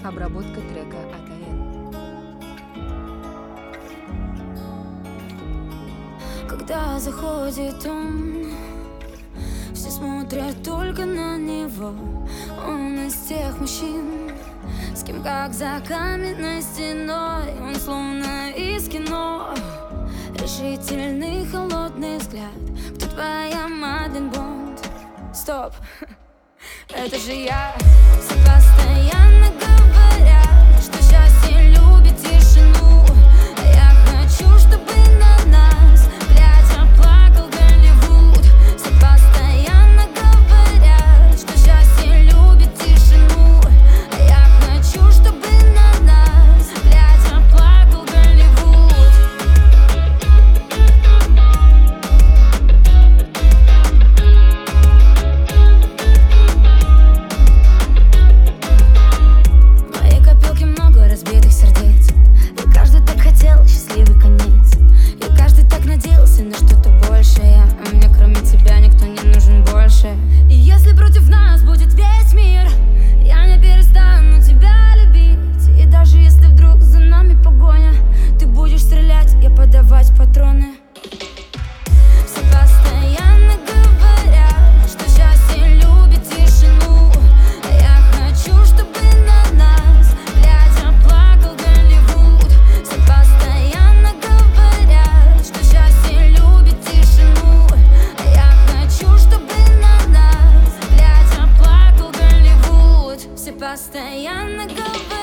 Обработка трека АТН. Когда заходит он, все смотрят только на него. Он из тех мужчин, с кем как за каменной стеной. Он словно из кино, решительный холодный взгляд. Кто твоя Мадлен Бонд? Стоп, это же я. Все постоянно говорят, что счастье любит тишину. А я хочу, чтобы на нас глядя плакал Голливуд. Все постоянно говорят, что счастье любит тишину. А я хочу, чтобы на нас глядя плакал Голливуд. В моей копилке много разбитых сердец, и каждый так хотел счастливый конец. И каждый так надеялся на что-то большее, а мне кроме тебя никто не нужен больше. И если против нас будет весь мир, я не перестану тебя любить. И даже если вдруг за нами погоня, ты будешь стрелять, я подавать патроны. Все постоянно говорят, что счастье любит тишину. А я хочу, чтобы на нас глядя плакал Голливуд. Все постоянно говорят, что счастье любит тишину. А я хочу, чтобы на нас глядя плакал Голливуд. Все постоянно говорят.